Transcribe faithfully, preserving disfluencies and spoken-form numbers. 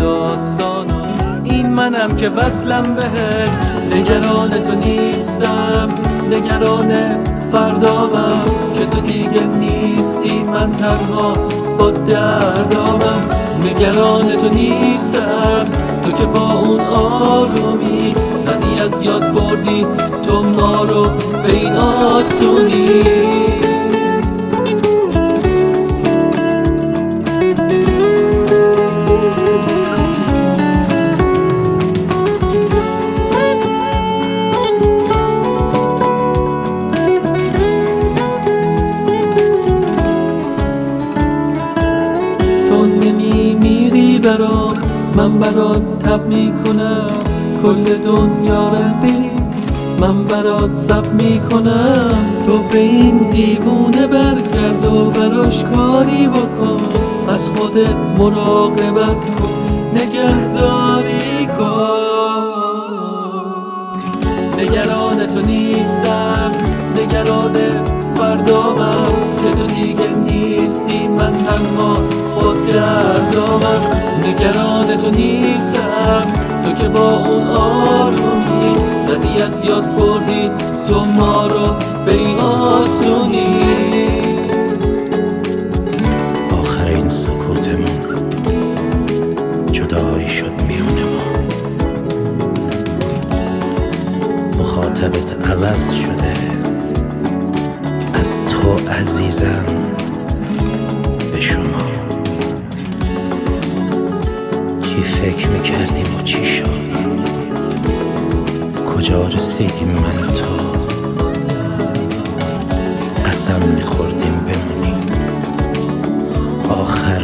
داستانو، این منم که وصلم بهت. نگران تو نیستم، نگران فردامم که تو دیگه نیستی، من تنها با دردامم. نگران تو نیستم، تو که با اون آرومی زنی از یاد بردی تو ما رو به این آسونی. برام من برات تب میکنم، کل دنیا رو بری من برات سب میکنم. تو به این دیوونه برگرد و براش کاری بکن، از خودت مراقبت کن، نگهداری کن. نگران تو نیستم، نگران فردامم که تو دیگه نیستی، من تنها با دردامم. نگران تو نیستم، تو که با اون آرومی زدی از یاد بردی تو ما رو به این آسونی. آخر این سکوتمون جدایی شد میون ما، مخاطبت عوض شده از تو عزیزم به شما. چی فکر میکردیم و چی شد، کجا رسیدیم من و تو، قسم میخوردیم بمونیم آخر